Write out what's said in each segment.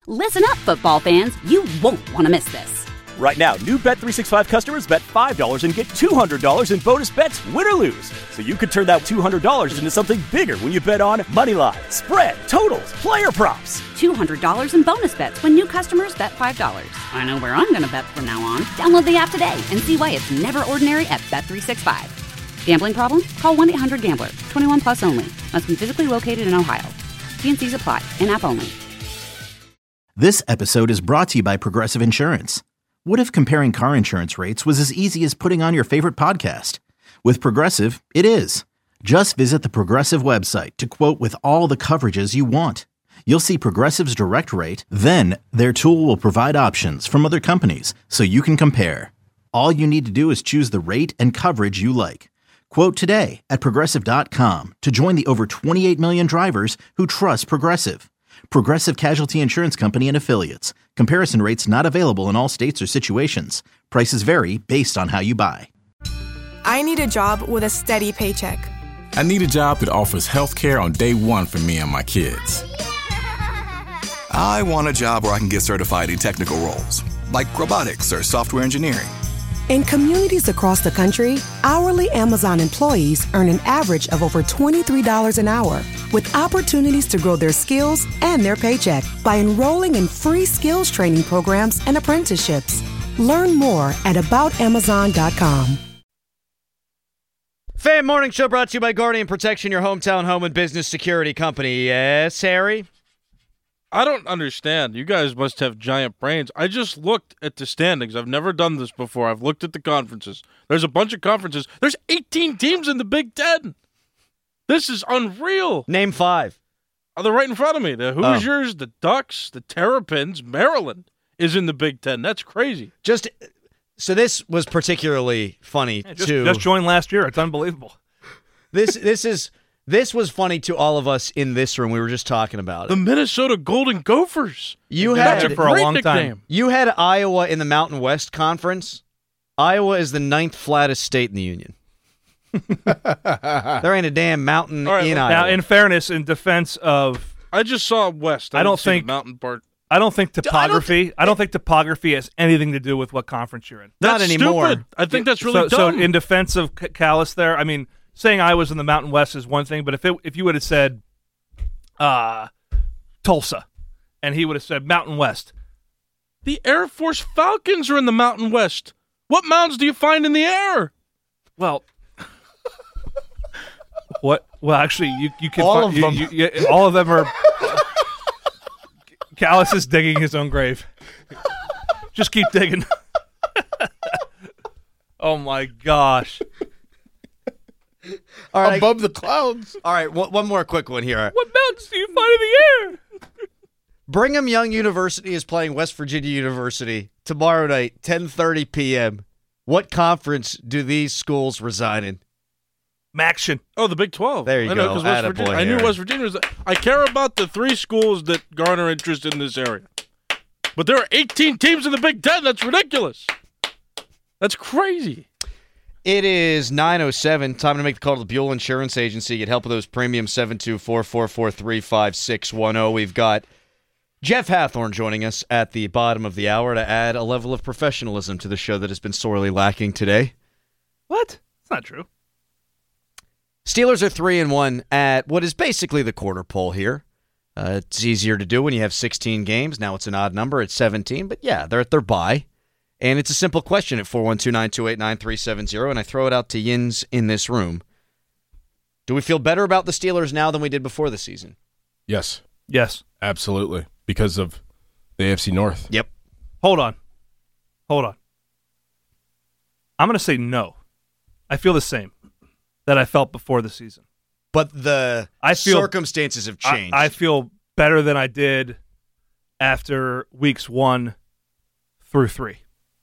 Listen up, football fans. You won't want to miss this. Right now, new Bet365 customers bet $5 and get $200 in bonus bets, win or lose. So you could turn that $200 into something bigger when you bet on moneyline, spread, totals, player props. $200 in bonus bets when new customers bet $5. I know where I'm going to bet from now on. Download the app today and see why it's never ordinary at Bet365. Gambling problem? Call 1-800-GAMBLER. 21 plus only. Must be physically located in Ohio. T&Cs apply. In-app only. This episode is brought to you by Progressive Insurance. What if comparing car insurance rates was as easy as putting on your favorite podcast? With Progressive, it is. Just visit the Progressive website to quote with all the coverages you want. You'll see Progressive's direct rate, then their tool will provide options from other companies so you can compare. All you need to do is choose the rate and coverage you like. Quote today at Progressive.com to join the over 28 million drivers who trust Progressive. Progressive Casualty Insurance Company and Affiliates. Comparison rates not available in all states or situations. Prices vary based on how you buy. I need a job with a steady paycheck. I need a job that offers health care on day one for me and my kids. I want a job where I can get certified in technical roles, like robotics or software engineering. In communities across the country, hourly Amazon employees earn an average of over $23 an hour, with opportunities to grow their skills and their paycheck by enrolling in free skills training programs and apprenticeships. Learn more at aboutamazon.com. Fan Morning Show brought to you by Guardian Protection, your hometown home and business security company. Yes, Harry? I don't understand. You guys must have giant brains. I just looked at the standings. I've never done this before. I've looked at the conferences. There's a bunch of conferences. There's 18 teams in the Big Ten. This is unreal. Name 5. Oh, they're right in front of me. The Hoosiers, the Ducks, the Terrapins, Maryland is in the Big Ten. That's crazy. So this was particularly funny, too. Just joined last year. It's unbelievable. This was funny to all of us in this room. We were just talking about it. The Minnesota Golden Gophers. That's it for a long time. You had Iowa in the Mountain West Conference. Iowa is the 9th flattest state in the union. There ain't a damn mountain in Iowa. Now, in fairness, in defense of, I just saw West. I don't think the mountain part. I don't think topography. I don't think topography has anything to do with what conference you're in. Not anymore. Stupid. I think that's really dumb. So in defense of Callis, there, I mean, saying I was in the Mountain West is one thing, but if you would have said Tulsa, and he would have said Mountain West, the Air Force Falcons are in the Mountain West. What mountains do you find in the air? Well, what? Well, actually, you can all of them. All of them are. Callis is digging his own grave. Just keep digging. Oh my gosh. All right, above the clouds. All right, one more quick one here. What mountains do you find in the air? Brigham Young University is playing West Virginia University tomorrow night, 10:30 p.m. What conference do these schools reside in? Maction. Oh, the Big 12. There you go. I knew West Virginia was. I care about the 3 schools that garner interest in this area. But there are 18 teams in the Big Ten. That's ridiculous. That's crazy. It is 9:07. Time to make the call to the Buell Insurance Agency. Get help with those premiums, 724-443-5610. We've got Jeff Hathhorn joining us at the bottom of the hour to add a level of professionalism to the show that has been sorely lacking today. What? That's not true. Steelers are 3-1 at what is basically the quarter pole here. It's easier to do when you have 16 games. Now it's an odd number at 17, but yeah, they're at their bye. And it's a simple question at 412-928-9370, and I throw it out to Yins in this room. Do we feel better about the Steelers now than we did before the season? Yes. Yes. Absolutely. Because of the AFC North. Yep. Hold on. I'm going to say no. I feel the same that I felt before the season. But the circumstances have changed. I feel better than I did after weeks 1 through 3.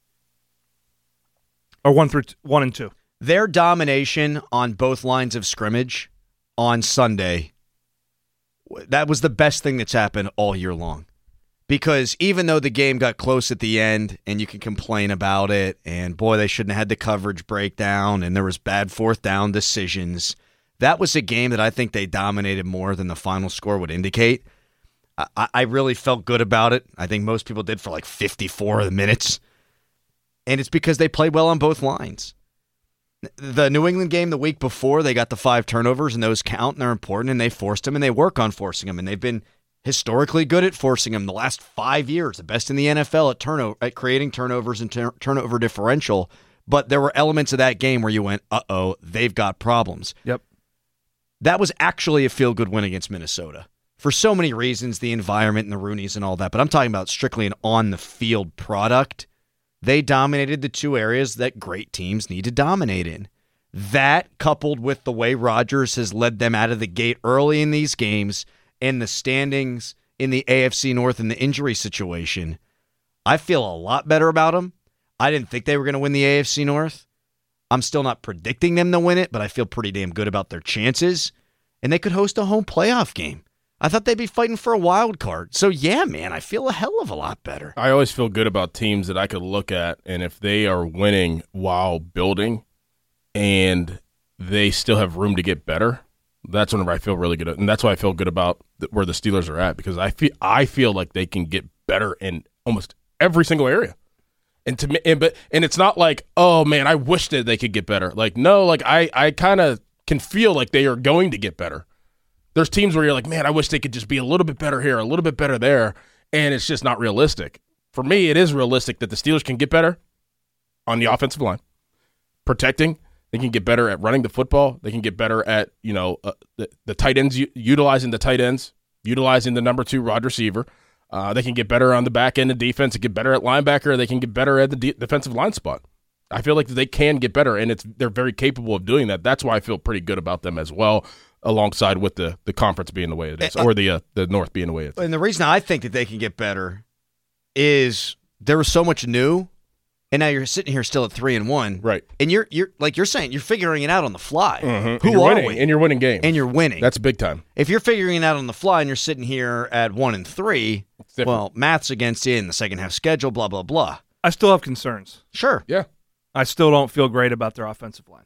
Or 1 and 2. Their domination on both lines of scrimmage on Sunday, that was the best thing that's happened all year long. Because even though the game got close at the end, and you can complain about it, and boy, they shouldn't have had the coverage breakdown, and there was bad fourth down decisions, that was a game that I think they dominated more than the final score would indicate. I really felt good about it. I think most people did for like 54 of the minutes. And it's because they played well on both lines. The New England game the week before, they got the 5 turnovers, and those count, and they're important, and they forced them, and they work on forcing them, and they've been historically good at forcing them the last 5 years, the best in the NFL at creating turnovers and turnover differential. But there were elements of that game where you went, uh-oh, they've got problems. Yep. That was actually a feel-good win against Minnesota. For so many reasons, the environment and the Rooneys and all that, but I'm talking about strictly an on-the-field product. They dominated the 2 areas that great teams need to dominate in. That, coupled with the way Rodgers has led them out of the gate early in these games and the standings in the AFC North and the injury situation, I feel a lot better about them. I didn't think they were going to win the AFC North. I'm still not predicting them to win it, but I feel pretty damn good about their chances. And they could host a home playoff game. I thought they'd be fighting for a wild card. So, yeah, man, I feel a hell of a lot better. I always feel good about teams that I could look at, and if they are winning while building and they still have room to get better, that's whenever I feel really good. And that's why I feel good about where the Steelers are at, because I feel like they can get better in almost every single area. And to me, and it's not like, oh, man, I wish that they could get better. Like, no, like I kind of can feel like they are going to get better. There's teams where you're like, man, I wish they could just be a little bit better here, a little bit better there, and it's just not realistic. For me, it is realistic that the Steelers can get better on the offensive line, protecting. They can get better at running the football. They can get better at the tight ends, utilizing the tight ends, utilizing the number 2 wide receiver. They can get better on the back end of defense. They get better at linebacker. They can get better at the defensive line spot. I feel like they can get better, and they're very capable of doing that. That's why I feel pretty good about them as well, alongside with the conference being the way it is, or the North being the way it is. And the reason I think that they can get better is there was so much new, and now you're sitting here still at 3-1, right? And you're like you're saying, you're figuring it out on the fly. Mm-hmm. Who are we? And you're winning games. And you're winning. That's big time. If you're figuring it out on the fly and you're sitting here at 1-3, well, math's against you in the second half schedule. Blah blah blah. I still have concerns. Sure. Yeah. I still don't feel great about their offensive line.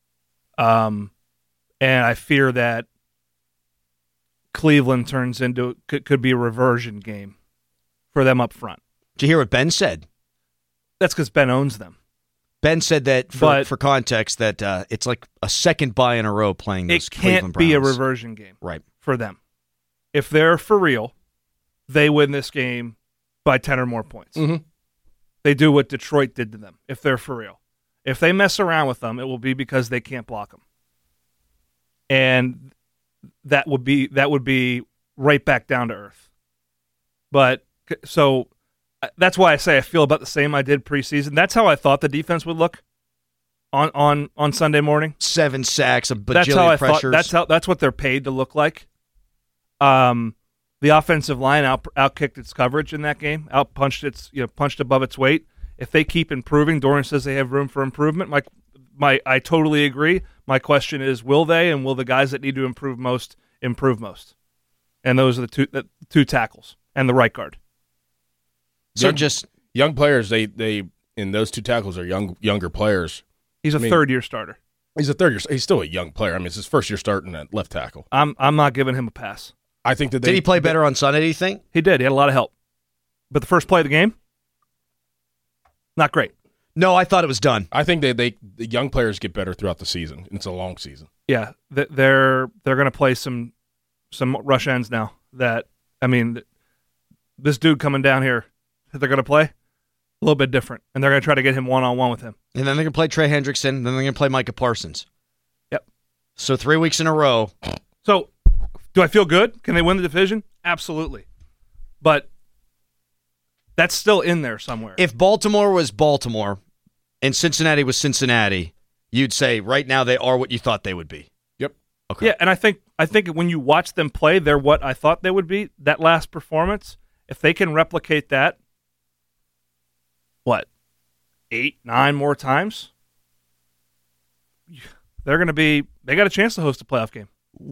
And I fear that Cleveland turns into could be a reversion game for them up front. Did you hear what Ben said? That's because Ben owns them. Ben said that, for context, that it's like a second bye in a row playing those Cleveland Browns. It can't be a reversion game, right, for them. If they're for real, they win this game by 10 or more points. Mm-hmm. They do what Detroit did to them, if they're for real. If they mess around with them, it will be because they can't block them. And that would be right back down to earth. But so that's why I say I feel about the same I did preseason. That's how I thought the defense would look on Sunday morning. 7 sacks, a bajillion pressures. That's what they're paid to look like. The offensive line outkicked its coverage in that game, punched above its weight. If they keep improving, Dorian says they have room for improvement. I totally agree. My question is, will they, and will the guys that need to improve most improve most? And those are the two tackles and the right guard. So just young players. They in those 2 tackles are younger players. He's a third-year starter. He's a third year. He's still a young player. I mean, it's his first year starting at left tackle. I'm not giving him a pass. I think that did he play better on Sunday? Do you think he did? He had a lot of help, but the first play of the game, not great. No, I thought it was done. I think the young players get better throughout the season. It's a long season. Yeah, they're going to play some rush ends now. This dude coming down here that they're going to play a little bit different, and they're going to try to get him one-on-one with him. And then they're going to play Trey Hendrickson, and then they're going to play Micah Parsons. Yep. So 3 weeks in a row. So do I feel good? Can they win the division? Absolutely. But that's still in there somewhere. If Baltimore was Baltimore and Cincinnati was Cincinnati, you'd say right now they are what you thought they would be. Yep. Okay. Yeah, and I think when you watch them play, they're what I thought they would be. That last performance, if they can replicate that, 8, 9 more times, they got a chance to host a playoff game.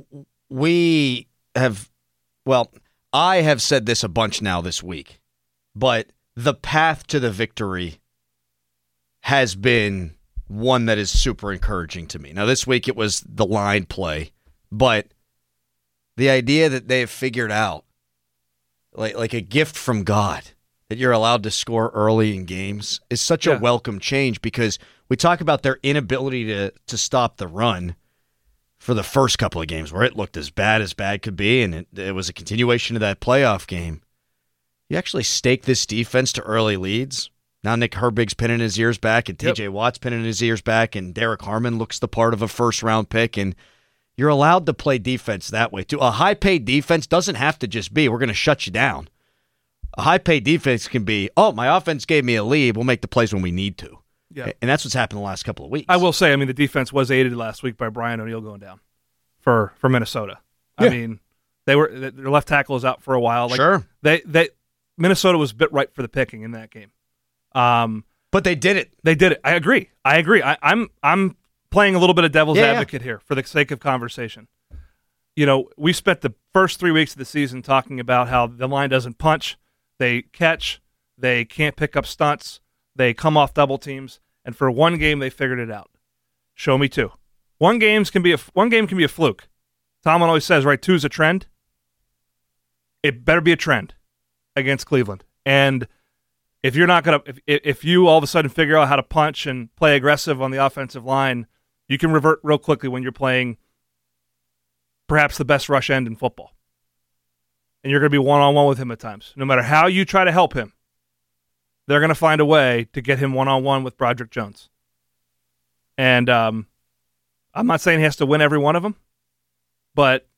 I have said this a bunch now this week, but the path to the victory has been one that is super encouraging to me. Now, this week it was the line play, but the idea that they have figured out like a gift from God that you're allowed to score early in games is such a welcome change, because we talk about their inability to stop the run for the first couple of games where it looked as bad could be, and it was a continuation of that playoff game. You actually stake this defense to early leads. Now Nick Herbig's pinning his ears back, and TJ Watt's pinning his ears back, and Derek Harmon looks the part of a first-round pick, and you're allowed to play defense that way too. A high-paid defense doesn't have to just be, we're going to shut you down. A high-paid defense can be, my offense gave me a lead, we'll make the plays when we need to. Yeah. And that's what's happened the last couple of weeks. I will say, the defense was aided last week by Brian O'Neill going down for Minnesota. Yeah. I mean, their left tackle is out for a while. Sure. Minnesota was bit ripe for the picking in that game. But they did it. They did it. I agree. I'm playing a little bit of devil's advocate here for the sake of conversation. We spent the first 3 weeks of the season talking about how the line doesn't punch, they catch, they can't pick up stunts, they come off double teams, and for one game they figured it out. Show me two. One game can be a fluke. Tomlin always says, right, 2 is a trend. It better be a trend against Cleveland. And if you're not gonna, if you all of a sudden figure out how to punch and play aggressive on the offensive line, you can revert real quickly when you're playing perhaps the best rush end in football. And you're going to be one-on-one with him at times. No matter how you try to help him, they're going to find a way to get him one-on-one with Broderick Jones. And I'm not saying he has to win every one of them, but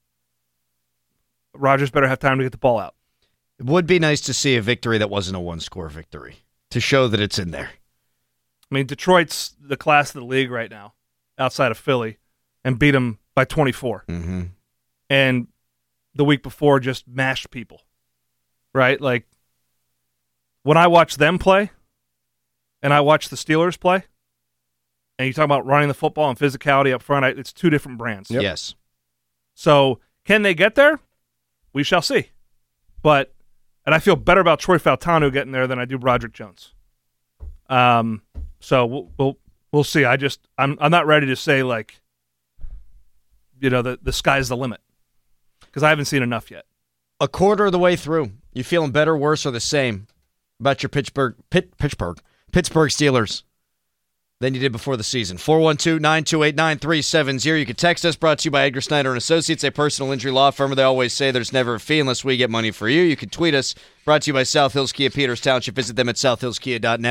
Rodgers better have time to get the ball out. It would be nice to see a victory that wasn't a one-score victory, to show that it's in there. Detroit's the class of the league right now, outside of Philly, and beat them by 24. Mm-hmm. And the week before just mashed people, right? Like, when I watch them play and I watch the Steelers play, and you talk about running the football and physicality up front, it's two different brands. Yep. Yes. So, can they get there? We shall see. And I feel better about Troy Fautanu getting there than I do Broderick Jones. So we'll see. I'm not ready to say, like, the sky's the limit, because I haven't seen enough yet. A quarter of the way through, you feeling better, worse, or the same about your Pittsburgh Steelers than you did before the season? 412-928-9370. You can text us, brought to you by Edgar Snyder & Associates, a personal injury law firm. They always say there's never a fee unless we get money for you. You can tweet us, brought to you by South Hills Kia Peters Township. Visit them at southhillskia.net.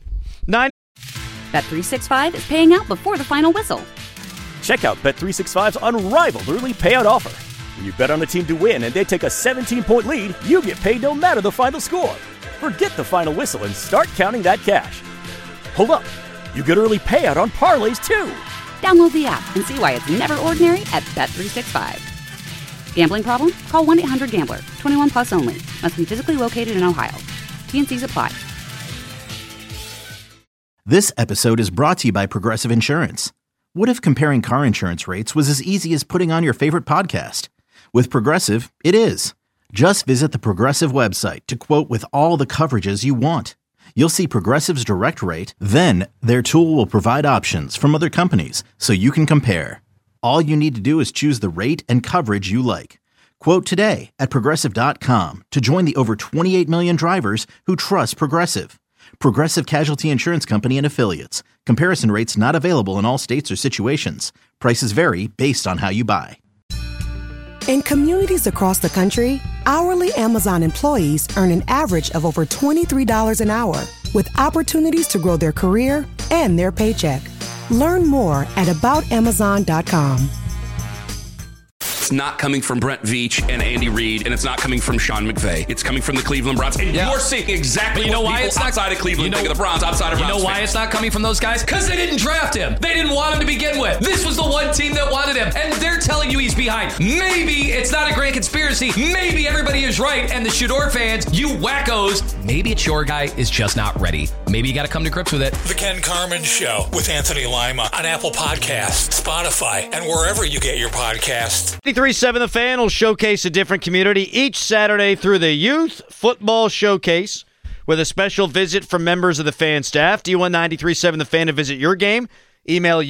Bet365 is paying out before the final whistle. Check out Bet365's unrivaled early payout offer. When you bet on a team to win and they take a 17-point lead, you get paid no matter the final score. Forget the final whistle and start counting that cash. Hold up. You get early payout on parlays, too. Download the app and see why it's never ordinary at Bet365. Gambling problem? Call 1-800-GAMBLER. 21 plus only. Must be physically located in Ohio. T&Cs apply. This episode is brought to you by Progressive Insurance. What if comparing car insurance rates was as easy as putting on your favorite podcast? With Progressive, it is. Just visit the Progressive website to quote with all the coverages you want. You'll see Progressive's direct rate, then their tool will provide options from other companies so you can compare. All you need to do is choose the rate and coverage you like. Quote today at Progressive.com to join the over 28 million drivers who trust Progressive. Progressive Casualty Insurance Company and Affiliates. Comparison rates not available in all states or situations. Prices vary based on how you buy. In communities across the country, hourly Amazon employees earn an average of over $23 an hour, with opportunities to grow their career and their paycheck. Learn more at aboutamazon.com. It's not coming from Brent Veach and Andy Reid, and it's not coming from Sean McVay. It's coming from the Cleveland Browns. And you're seeing exactly what people outside of Cleveland think of the Browns, outside of Browns. You know why it's not coming from those guys? Because they didn't draft him. They didn't want him to begin with. This was the one team that wanted him, and they're telling you he's behind. Maybe it's not a grand conspiracy. Maybe everybody is right, and the Shador fans, you wackos, maybe it's your guy is just not ready. Maybe you got to come to grips with it. The Ken Carman Show with Anthony Lima on Apple Podcasts, Spotify, and wherever you get your podcasts. 93.7 The Fan will showcase a different community each Saturday through the Youth Football Showcase with a special visit from members of the Fan staff. Do you want 93.7 The Fan to visit your game? Email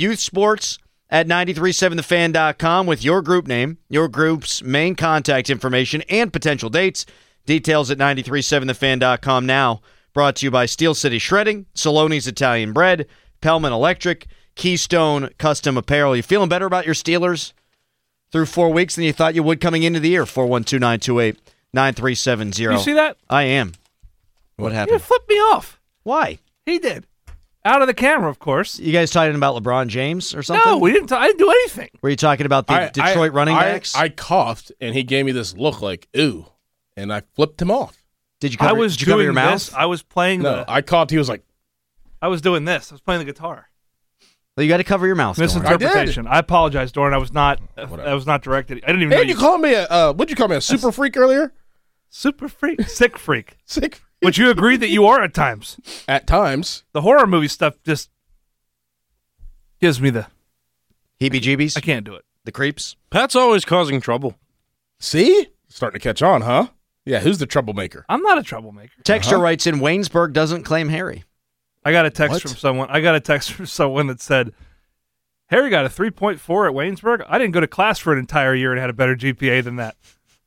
youthsports@937thefan.com with your group name, your group's main contact information, and potential dates. Details at 937thefan.com now. Brought to you by Steel City Shredding, Saloni's Italian Bread, Pellman Electric, Keystone Custom Apparel. You feeling better about your Steelers through 4 weeks than you thought you would coming into the year? 412-928-9370. You see that? I am. What happened? You flipped me off. Why? He did. Out of the camera, of course. You guys talking about LeBron James or something? No, we didn't. I didn't do anything. Were you talking about the Detroit running backs? I coughed, and he gave me this look like, ooh, and I flipped him off. Did you cover your mouth? This. I was playing I coughed. He was like... I was doing this. I was playing the guitar. Well, you got to cover your mouth. Misinterpretation. I apologize, Doran. I was not directed. I didn't even know you called me what'd you call me, a super freak earlier? Super freak? Sick freak. Sick freak. Would you agree that you are at times? At times. The horror movie stuff just gives me the heebie-jeebies. I can't do it. The creeps. Pat's always causing trouble. See? Starting to catch on, huh? Yeah, who's the troublemaker? I'm not a troublemaker. Texture writes in, Waynesburg doesn't claim Harry. I got a text from someone. That said, Harry got a 3.4 at Waynesburg. I didn't go to class for an entire year and had a better GPA than that.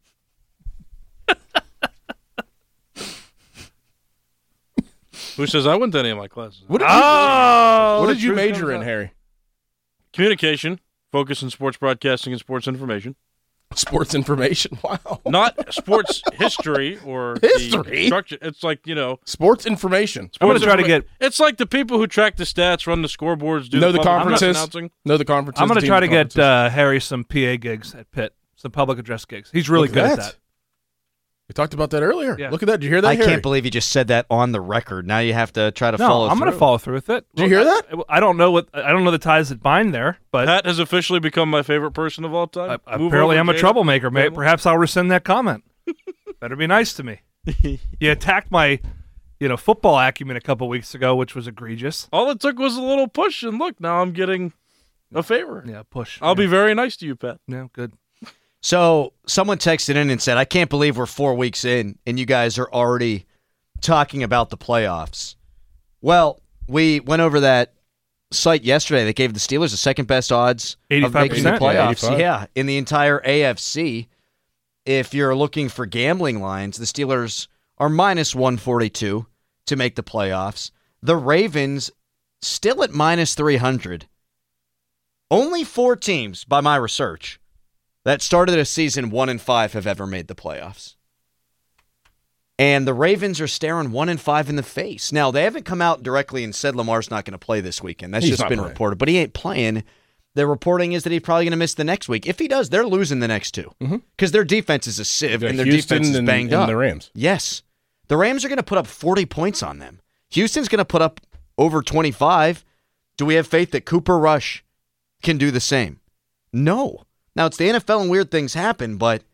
Who says I went to any of my classes? What did you major in, Harry? Communication, focus in sports broadcasting and sports information. Sports information? Wow. Not sports history or history. Structure. It's like, sports information. I'm going to try to get... It's like the people who track the stats, run the scoreboards, know the conferences. Know the conferences. I'm going to try to get Harry some PA gigs at Pitt, some public address gigs. He's really good at that. We talked about that earlier. Yeah. Look at that. Did you hear that, I Harry? can't believe you just said that on the record. Now you have to try to follow through. I'm going to follow through with it. Did you hear that? I don't know the ties that bind there, but Pat has officially become my favorite person of all time. Apparently I'm a troublemaker. Perhaps I'll rescind that comment. Better be nice to me. You attacked my football acumen a couple weeks ago, which was egregious. All it took was a little push, and look, now I'm getting a favor. Yeah, push. I'll be very nice to you, Pat. Yeah, good. So someone texted in and said, I can't believe we're 4 weeks in and you guys are already talking about the playoffs. Well, we went over that site yesterday that gave the Steelers the second best odds 85%, of making the playoffs. Yeah, in the entire AFC. If you're looking for gambling lines, the Steelers are minus 142 to make the playoffs. The Ravens still at minus 300. Only 4 teams, by my research, that started a season 1-5 have ever made the playoffs. And the Ravens are staring 1-5 in the face. Now, they haven't come out directly and said Lamar's not going to play this weekend. That's just been reported. But he ain't playing. The reporting is that he's probably going to miss the next week. If he does, they're losing the next 2. Because their defense is a sieve and their defense is banged up. The Rams. Yes. The Rams are going to put up 40 points on them. Houston's going to put up over 25. Do we have faith that Cooper Rush can do the same? No. Now, it's the NFL and weird things happen, but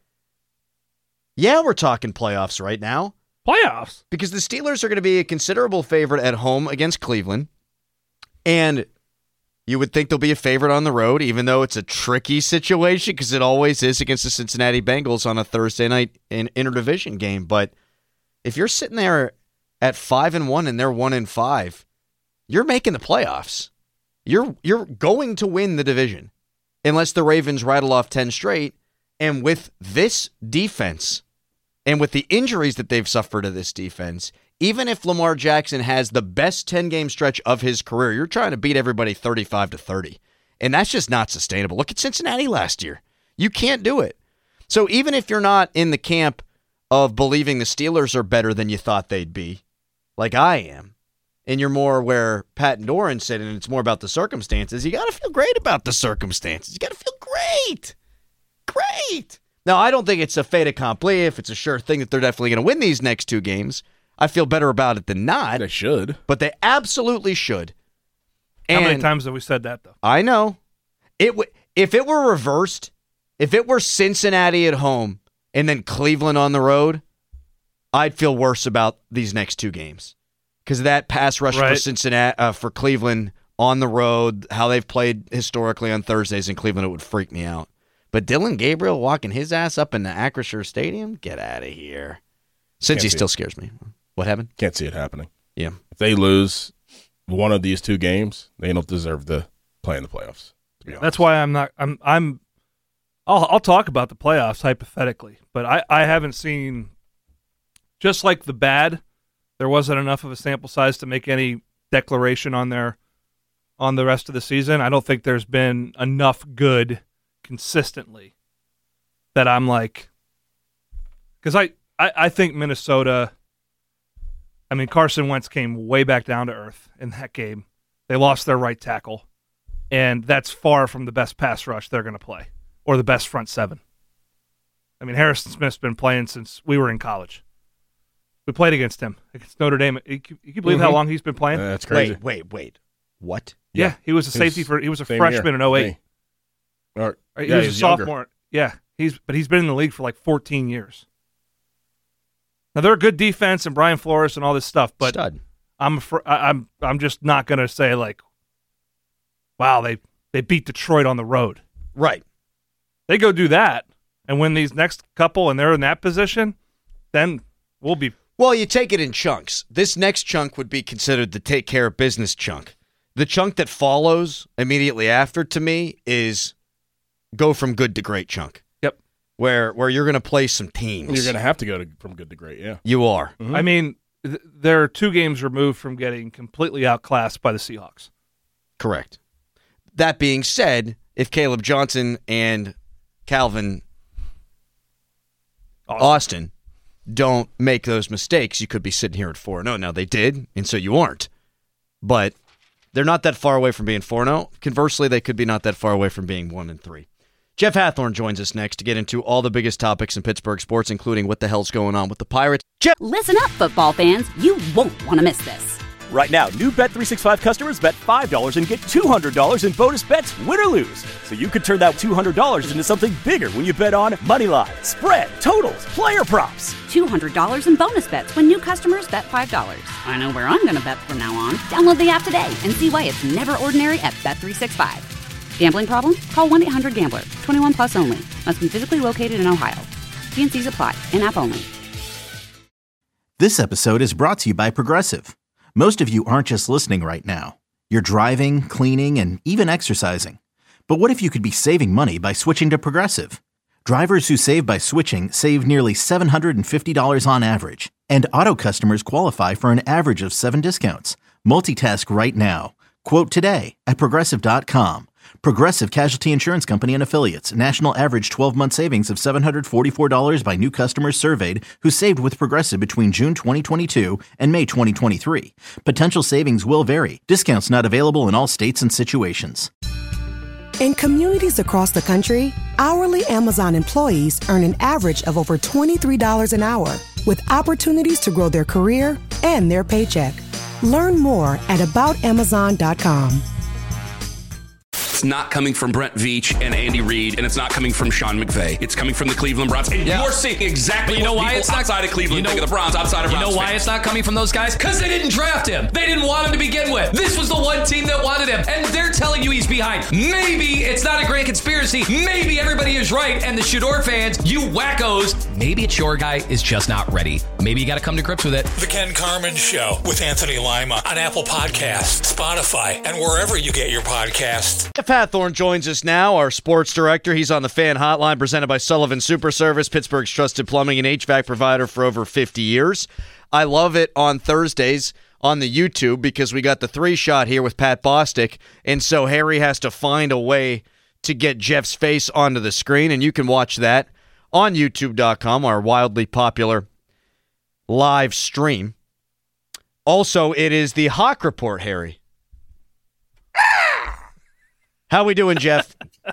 yeah, we're talking playoffs right now. Playoffs? Because the Steelers are going to be a considerable favorite at home against Cleveland, and you would think they'll be a favorite on the road, even though it's a tricky situation because it always is against the Cincinnati Bengals on a Thursday night interdivision game. But if you're sitting there at 5-1 and they're 1-5, you're making the playoffs. You're going to win the division. Unless the Ravens rattle off 10 straight. And with this defense, and with the injuries that they've suffered to this defense, even if Lamar Jackson has the best 10-game stretch of his career, you're trying to beat everybody 35-30. And that's just not sustainable. Look at Cincinnati last year. You can't do it. So even if you're not in the camp of believing the Steelers are better than you thought they'd be, like I am, and you're more where Pat and Doran said, and it's more about the circumstances, you got to feel great about the circumstances. You got to feel great. Great. Now, I don't think it's a fait accompli if it's a sure thing that they're definitely going to win these next 2 games. I feel better about it than not. They should. But they absolutely should. How many times have we said that, though? I know. If it were reversed, if it were Cincinnati at home and then Cleveland on the road, I'd feel worse about these next 2 games. Because of that pass rush for Cincinnati, for Cleveland on the road, how they've played historically on Thursdays in Cleveland, it would freak me out. But Dylan Gabriel walking his ass up in the Acrisure Stadium, get out of here. Cincy still scares me. What happened? Can't see it happening. Yeah. If they lose one of these 2 games, they don't deserve to play in the playoffs. To be honest. That's why I'm not. I'll talk about the playoffs hypothetically, but I haven't seen just like the bad, there wasn't enough of a sample size to make any declaration on the rest of the season. I don't think there's been enough good consistently that I'm like, because I think Minnesota, I mean, Carson Wentz came way back down to earth in that game. They lost their right tackle, and that's far from the best pass rush they're going to play or the best front seven. I mean, Harrison Smith's been playing since we were in college. We played against him against Notre Dame. You can believe how long he's been playing? That's crazy. Wait. What? Yeah, he was a safety he was a freshman in 08. He was a sophomore. Yeah, he's been in the league for like 14 years. Now they're a good defense and Brian Flores and all this stuff, but Stud. I'm just not going to say like, wow, they beat Detroit on the road. Right. They go do that and win these next couple and they're in that position, then we'll be. Well, you take it in chunks. This next chunk would be considered the take care of business chunk. The chunk that follows immediately after, to me, is go from good to great chunk. Yep. Where you're going to play some teams. You're going to have to go from good to great, yeah. You are. Mm-hmm. I mean, they're 2 games removed from getting completely outclassed by the Seahawks. Correct. That being said, if Caleb Johnson and Calvin Austin don't make those mistakes, you could be sitting here at 4-0. Now, they did, and so you aren't. But they're not that far away from being 4-0. Conversely, they could be not that far away from being 1-3. Jeff Hathhorn joins us next to get into all the biggest topics in Pittsburgh sports, including what the hell's going on with the Pirates. Jeff, listen up, football fans. You won't want to miss this. Right now, new Bet365 customers bet $5 and get $200 in bonus bets, win or lose. So you could turn that $200 into something bigger when you bet on moneyline, spread, totals, player props. $200 in bonus bets when new customers bet $5. I know where I'm going to bet from now on. Download the app today and see why it's never ordinary at Bet365. Gambling problem? Call 1-800-GAMBLER. 21 plus only. Must be physically located in Ohio. T&Cs apply. In-app only. This episode is brought to you by Progressive. Most of you aren't just listening right now. You're driving, cleaning, and even exercising. But what if you could be saving money by switching to Progressive? Drivers who save by switching save nearly $750 on average. And auto customers qualify for an average of 7 discounts. Multitask right now. Quote today at Progressive.com. Progressive Casualty Insurance Company and Affiliates. National average 12-month savings of $744 by new customers surveyed who saved with Progressive between June 2022 and May 2023. Potential savings will vary. Discounts not available in all states and situations. In communities across the country, hourly Amazon employees earn an average of over $23 an hour, with opportunities to grow their career and their paycheck. Learn more at aboutamazon.com. It's not coming from Brent Veach and Andy Reid, and it's not coming from Sean McVay. It's coming from the Cleveland Browns. And you're seeing exactly what people outside of Cleveland think of the Browns, outside of Browns. You know why it's not coming from those guys? Because they didn't draft him. They didn't want him to begin with. This was the one team that wanted him, and they're telling you he's behind. Maybe it's not a grand conspiracy. Maybe everybody is right, and the Shador fans, you wackos, maybe it's your guy is just not ready. Maybe you got to come to grips with it. The Ken Carman Show with Anthony Lima on Apple Podcasts, Spotify, and wherever you get your podcasts. Jeff Hathhorn joins us now, our sports director. He's on the Fan Hotline, presented by Sullivan Super Service, Pittsburgh's trusted plumbing and HVAC provider for over 50 years. I love it on Thursdays on the YouTube because we got the 3-shot here with Pat Bostic, and so Harry has to find a way to get Jeff's face onto the screen, and you can watch that on YouTube.com, our wildly popular live stream. Also, it is the Hawk Report, Harry. How we doing, Jeff?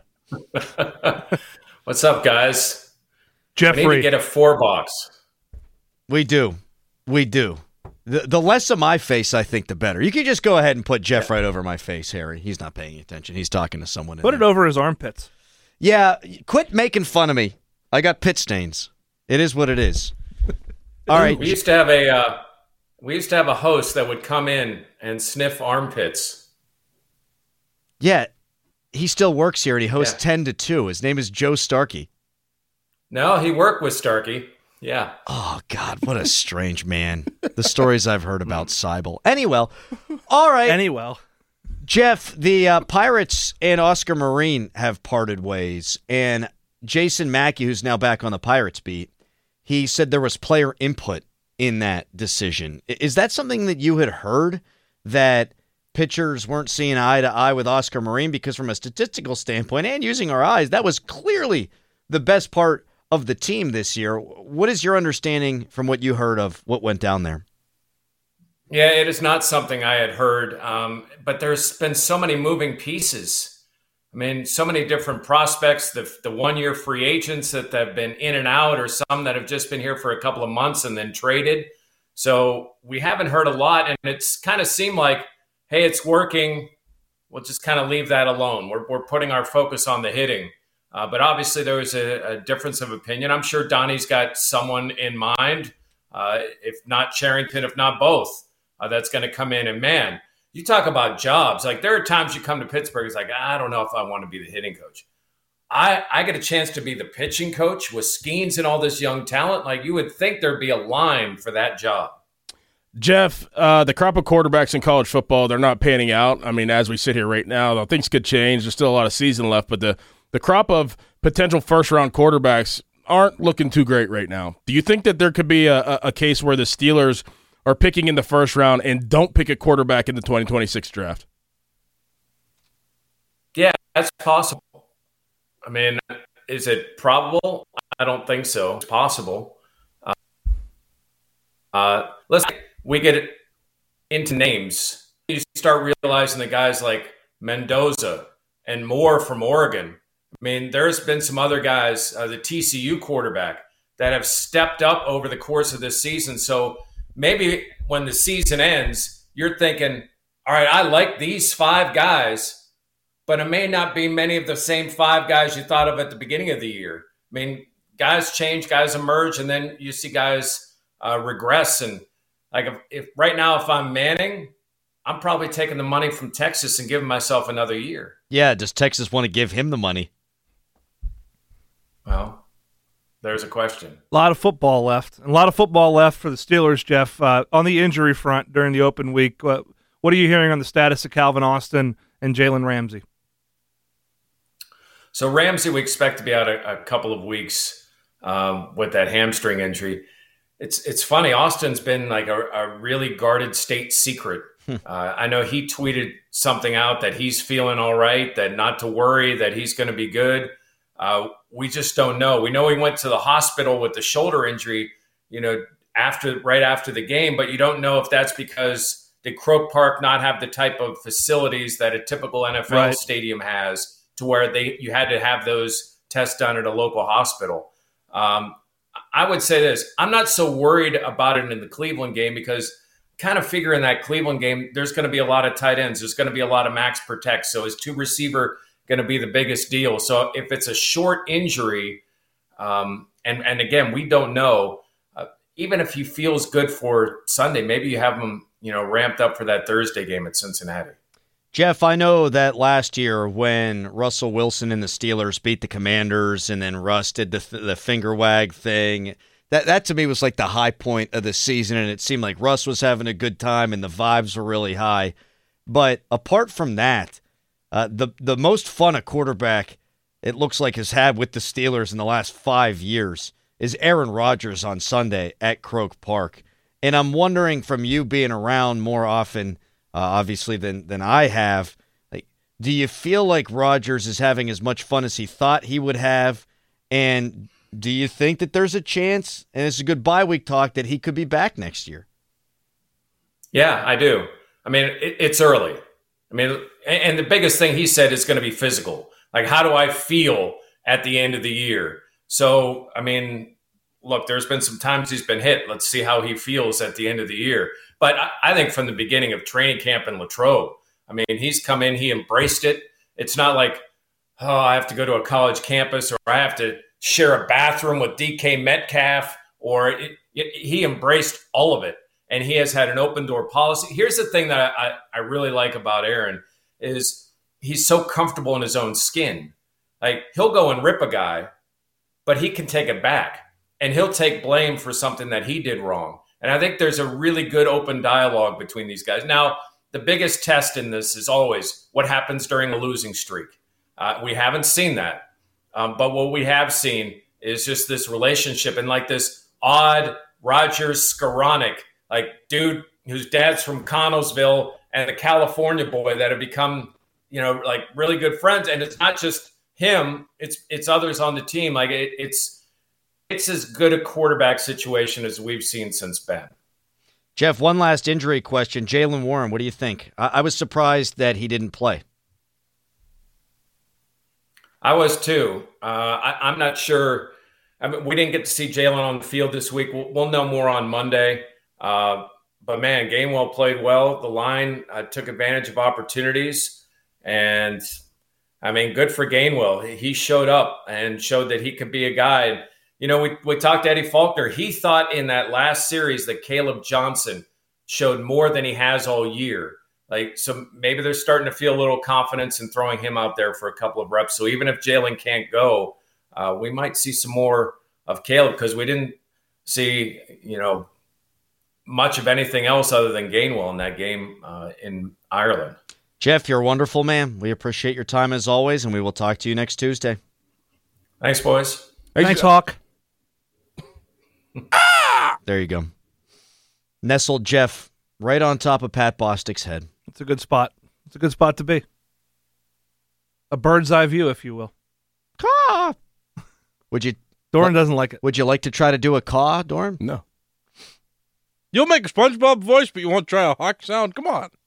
What's up, guys? Jeffrey. We need to get a 4-box. We do. The less of my face, I think, the better. You can just go ahead and put Jeff right over my face, Harry. He's not paying attention. He's talking to someone. Put it over his armpits. Yeah, quit making fun of me. I got pit stains. It is what it is. All right. We used to have a host that would come in and sniff armpits. Yeah. He still works here, and he hosts 10 to 2. His name is Joe Starkey. No, he worked with Starkey. Yeah. Oh, God, what a strange man. The stories I've heard about Seibel. Anyway, all right. Jeff, the Pirates and Oscar Marine have parted ways, and Jason Mackey, who's now back on the Pirates beat, he said there was player input in that decision. Is that something that you had heard, that pitchers weren't seeing eye to eye with Oscar Marin? Because from a statistical standpoint and using our eyes, that was clearly the best part of the team this year. What is your understanding from what you heard of what went down there? Yeah, it is not something I had heard, but there's been so many moving pieces. I mean, so many different prospects, the one-year free agents that have been in and out, or some that have just been here for a couple of months and then traded. So we haven't heard a lot, and it's kind of seemed like, hey, it's working. We'll just kind of leave that alone. We're putting our focus on the hitting. But obviously there was a difference of opinion. I'm sure Donnie's got someone in mind, if not Cherington, if not both. That's going to come in. And, man, you talk about jobs. Like, there are times you come to Pittsburgh, it's like, I don't know if I want to be the hitting coach. I get a chance to be the pitching coach with Skeens and all this young talent. Like, you would think there'd be a line for that job. Jeff, the crop of quarterbacks in college football, they're not panning out. I mean, as we sit here right now, though, things could change. There's still a lot of season left, but the crop of potential first-round quarterbacks aren't looking too great right now. Do you think that there could be a case where the Steelers – are picking in the first round and don't pick a quarterback in the 2026 draft? Yeah, that's possible. I mean, is it probable? I don't think so. It's possible. We get into names. You start realizing the guys like Mendoza and Moore from Oregon. I mean, there's been some other guys, the TCU quarterback, that have stepped up over the course of this season. So maybe when the season ends, you're thinking, all right, I like these 5 guys, but it may not be many of the same 5 guys you thought of at the beginning of the year. I mean, guys change, guys emerge, and then you see guys regress. And like, if right now, if I'm Manning, I'm probably taking the money from Texas and giving myself another year. Yeah, does Texas want to give him the money? Well, there's a question. A lot of football left. And a lot of football left for the Steelers, Jeff. On the injury front during the open week, what are you hearing on the status of Calvin Austin and Jalen Ramsey? So Ramsey, we expect to be out a couple of weeks with that hamstring injury. It's funny. Austin's been like a really guarded state secret. I know he tweeted something out that he's feeling all right, that not to worry, that he's going to be good. We just don't know. We know he went to the hospital with the shoulder injury, right after the game, but you don't know if that's because did Croke Park not have the type of facilities that a typical NFL stadium has, to where you had to have those tests done at a local hospital. I would say this: I'm not so worried about it in the Cleveland game, because kind of figure in that Cleveland game, there's going to be a lot of tight ends. There's going to be a lot of max protect. So his 2 receiver going to be the biggest deal. So if it's a short injury, and again, we don't know, even if he feels good for Sunday, maybe you have him, ramped up for that Thursday game at Cincinnati. Jeff, I know that last year when Russell Wilson and the Steelers beat the Commanders and then Russ did the finger wag thing, that to me was like the high point of the season, and it seemed like Russ was having a good time and the vibes were really high. But apart from that, the most fun a quarterback, it looks like, has had with the Steelers in the last 5 years is Aaron Rodgers on Sunday at Croke Park. And I'm wondering, from you being around more often, obviously, than I have, like, do you feel like Rodgers is having as much fun as he thought he would have? And do you think that there's a chance, and it's a good bye week talk, that he could be back next year? Yeah, I do. I mean, it's early. I mean, and the biggest thing he said is going to be physical. Like, how do I feel at the end of the year? So, I mean, look, there's been some times he's been hit. Let's see how he feels at the end of the year. But I think from the beginning of training camp in Latrobe, I mean, he's come in, he embraced it. It's not like, oh, I have to go to a college campus, or I have to share a bathroom with DK Metcalf, or he embraced all of it. And he has had an open door policy. Here's the thing that I really like about Aaron is he's so comfortable in his own skin. Like, he'll go and rip a guy, but he can take it back, and he'll take blame for something that he did wrong. And I think there's a really good open dialogue between these guys. Now, the biggest test in this is always what happens during a losing streak. We haven't seen that. But what we have seen is just this relationship and like this odd Rogers Skoranek, like dude whose dad's from Connellsville, and a California boy that have become, like really good friends. And it's not just him; it's others on the team. Like it's as good a quarterback situation as we've seen since Ben. Jeff, one last injury question. Jaylen Warren, what do you think? I was surprised that he didn't play. I was too. I'm not sure. I mean, we didn't get to see Jaylen on the field this week. We'll know more on Monday. But, man, Gainwell played well. The line took advantage of opportunities. And, I mean, good for Gainwell. He showed up and showed that he could be a guy. We talked to Eddie Faulkner. He thought in that last series that Caleb Johnson showed more than he has all year. So maybe they're starting to feel a little confidence in throwing him out there for a couple of reps. So even if Jaylen can't go, we might see some more of Caleb because we didn't see, much of anything else other than Gainwell in that game in Ireland. Jeff, you're a wonderful man. We appreciate your time as always, and we will talk to you next Tuesday. Thanks, boys. Thanks, Hawk. There you go. Nestled Jeff right on top of Pat Bostic's head. It's a good spot. It's a good spot to be. A bird's eye view, if you will. Caw! Doran doesn't like it. Would you like to try to do a caw, Doran? No. You'll make a SpongeBob voice, but you won't try a hawk sound? Come on.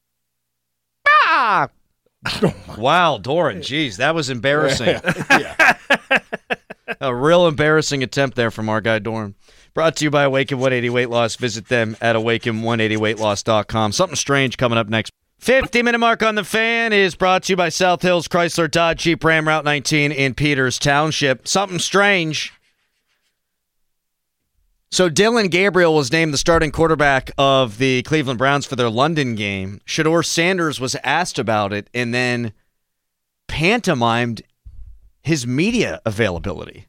Ah! Wow, Doran. Jeez, that was embarrassing. Yeah. A real embarrassing attempt there from our guy Doran. Brought to you by Awaken 180 Weight Loss. Visit them at awaken180weightloss.com. Something strange coming up next. 50-minute mark on the Fan is brought to you by South Hills Chrysler Dodge Jeep Ram Route 19 in Peters Township. Something strange. So Dylan Gabriel was named the starting quarterback of the Cleveland Browns for their London game. Shedeur Sanders was asked about it and then pantomimed his media availability.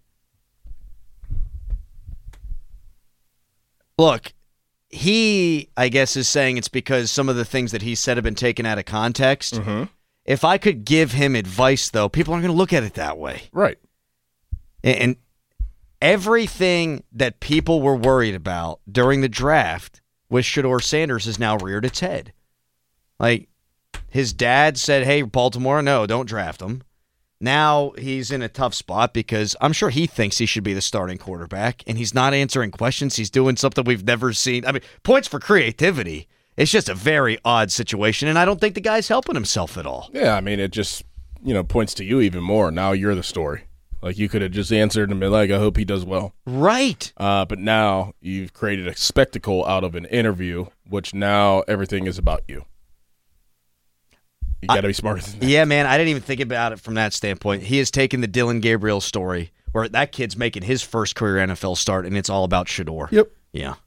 Look, he, I guess, is saying it's because some of the things that he said have been taken out of context. Mm-hmm. If I could give him advice, though, people aren't going to look at it that way. Right. And everything that people were worried about during the draft with Shedeur Sanders is now reared its head. Like, his dad said, hey, Baltimore, no, don't draft him. Now he's in a tough spot because I'm sure he thinks he should be the starting quarterback, and he's not answering questions. He's doing something we've never seen. I mean, points for creativity. It's just a very odd situation, and I don't think the guy's helping himself at all. Yeah, I mean, it just, points to you even more. Now you're the story. Like, you could have just answered and been like, I hope he does well. Right. But now you've created a spectacle out of an interview, which now everything is about you. You got to be smarter than that. Yeah, man, I didn't even think about it from that standpoint. He has taken the Dylan Gabriel story, where that kid's making his first career NFL start, and it's all about Shedeur. Yep. Yeah.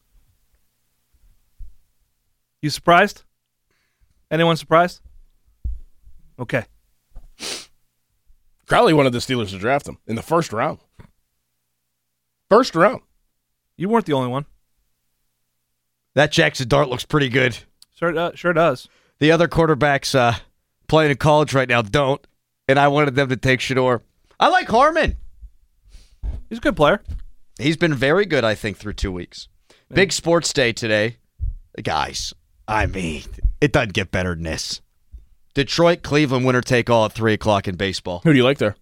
You surprised? Anyone surprised? Okay. Crowley wanted the Steelers to draft him in the first round. First round. You weren't the only one. That Jackson Dart looks pretty good. Sure does. The other quarterbacks playing in college right now don't, and I wanted them to take Shedeur. I like Harmon. He's a good player. He's been very good, I think, through 2 weeks. Yeah. Big sports day today. Guys, I mean, it doesn't get better than this. Detroit, Cleveland, winner take all at 3 o'clock in baseball. Who do you like there?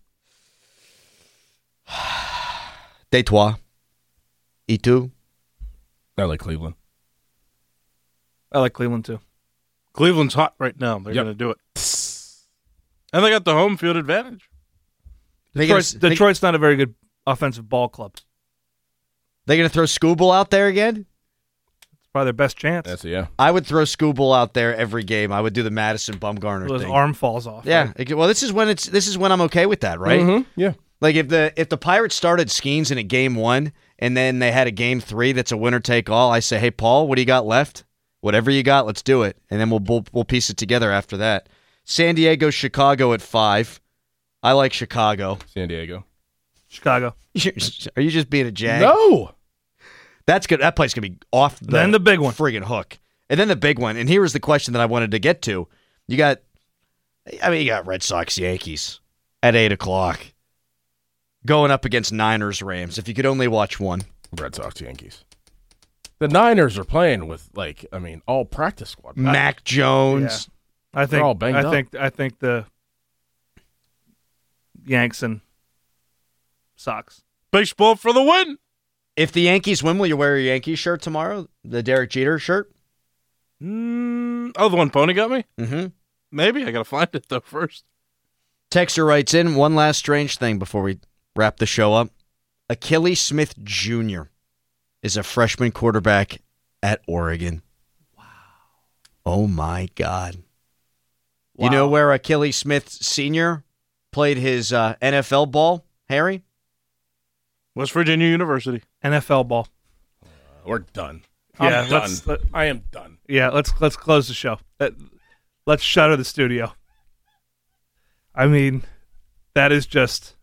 Detroit. E2. I like Cleveland. I like Cleveland, too. Cleveland's hot right now. They're going to do it. And they got the home field advantage. Detroit's not a very good offensive ball club. They going to throw Skubal out there again? It's probably their best chance. Yeah. I would throw Skubal out there every game. I would do the Madison Bumgarner thing. His arm falls off. Yeah. Right? Well, this is when I'm okay with that, right? Mm-hmm. Yeah. Like if the Pirates started Skeens in a game 1 and then they had a game 3 that's a winner take all, I say, hey Paul, what do you got left? Whatever you got, let's do it, and then we'll piece it together after that. San Diego, Chicago at 5. I like Chicago. San Diego. Chicago. Are you just being a jag? No. That's good. That play's going to be off the big one. Friggin' hook. And then the big one. And here is the question that I wanted to get to. You got Red Sox, Yankees at 8 o'clock going up against Niners, Rams. If you could only watch one. Red Sox, Yankees. The Niners are playing with all practice squad. Mac Jones. Yeah. I think they're all banged up. I think the Yanks and Sox. Baseball for the win. If the Yankees win, will you wear your Yankees shirt tomorrow? The Derek Jeter shirt? The one Pony got me? Mm-hmm. Maybe. I got to find it, though, first. Texter writes in, one last strange thing before we wrap the show up. Achilles Smith Jr. is a freshman quarterback at Oregon. Wow. Oh, my God. Wow. You know where Achilles Smith Sr. played his NFL ball, Harry? West Virginia University. NFL ball. We're done. Yeah, I am done. Yeah, let's close the show. Let's shutter the studio. I mean, that is just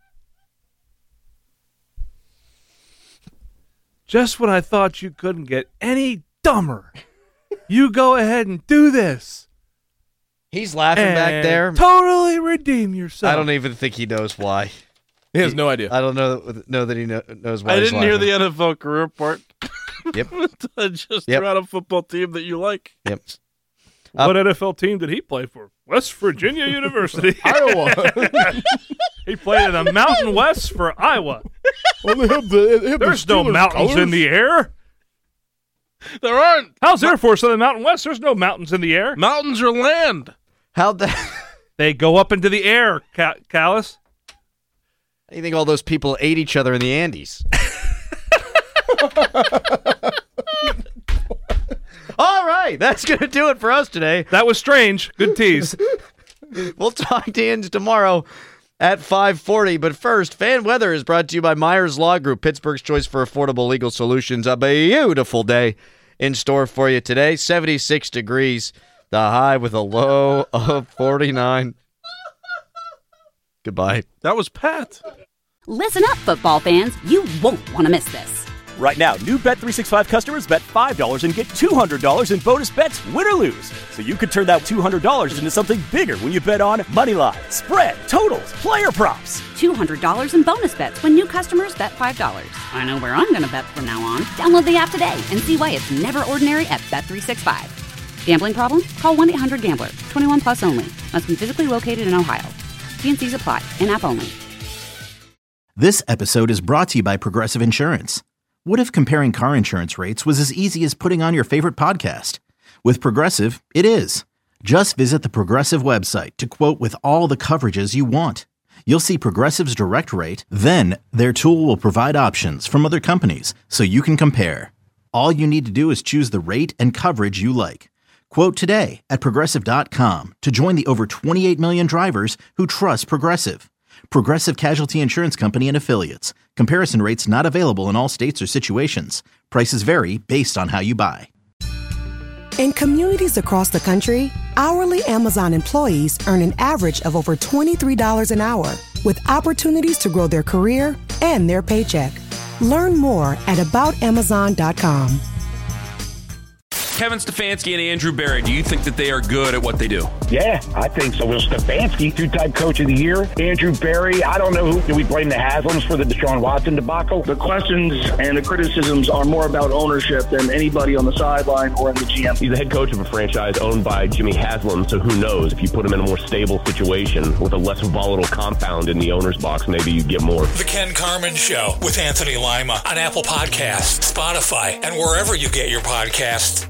when I thought you couldn't get any dumber. You go ahead and do this. He's laughing back there. Totally redeem yourself. I don't even think he knows why. He has no idea. I don't know that he knows why. I he's didn't hear laughing. the NFL career part. Yep. Just threw out a football team that you like. Yep. What NFL team did he play for? West Virginia University. Iowa. He played in the Mountain West for Iowa. Well, they have There's no mountains in the air. There aren't. How's Air Force in the Mountain West? There's no mountains in the air. Mountains are land. How'd that? They go up into the air, Callis. How do you think all those people ate each other in the Andes? All right, that's going to do it for us today. That was strange. Good tease. We'll talk to you tomorrow at 5:40. But first, Fan Weather is brought to you by Myers Law Group, Pittsburgh's choice for affordable legal solutions. A beautiful day in store for you today. 76 degrees, the high with a low of 49. Goodbye. That was Pat. Listen up, football fans. You won't want to miss this. Right now, new Bet365 customers bet $5 and get $200 in bonus bets, win or lose. So you could turn that $200 into something bigger when you bet on money line, spread, totals, player props. $200 in bonus bets when new customers bet $5. I know where I'm going to bet from now on. Download the app today and see why it's never ordinary at Bet365. Gambling problem? Call 1-800-GAMBLER. 21 plus only. Must be physically located in Ohio. T&Cs apply. In-app only. This episode is brought to you by Progressive Insurance. What if comparing car insurance rates was as easy as putting on your favorite podcast? With Progressive, it is. Just visit the Progressive website to quote with all the coverages you want. You'll see Progressive's direct rate, then their tool will provide options from other companies so you can compare. All you need to do is choose the rate and coverage you like. Quote today at Progressive.com to join the over 28 million drivers who trust Progressive. Progressive Casualty Insurance Company and Affiliates. Comparison rates not available in all states or situations. Prices vary based on how you buy. In communities across the country, hourly Amazon employees earn an average of over $23 an hour, with opportunities to grow their career and their paycheck. Learn more at aboutamazon.com. Kevin Stefanski and Andrew Berry, do you think that they are good at what they do? Yeah, I think so. Well, Stefanski, two-time coach of the year. Andrew Berry, I don't know who. Do we blame the Haslams for the Deshaun Watson debacle? The questions and the criticisms are more about ownership than anybody on the sideline or in the GM. He's the head coach of a franchise owned by Jimmy Haslam, so who knows? If you put him in a more stable situation with a less volatile compound in the owner's box, maybe you get more. The Ken Carman Show with Anthony Lima on Apple Podcasts, Spotify, and wherever you get your podcasts.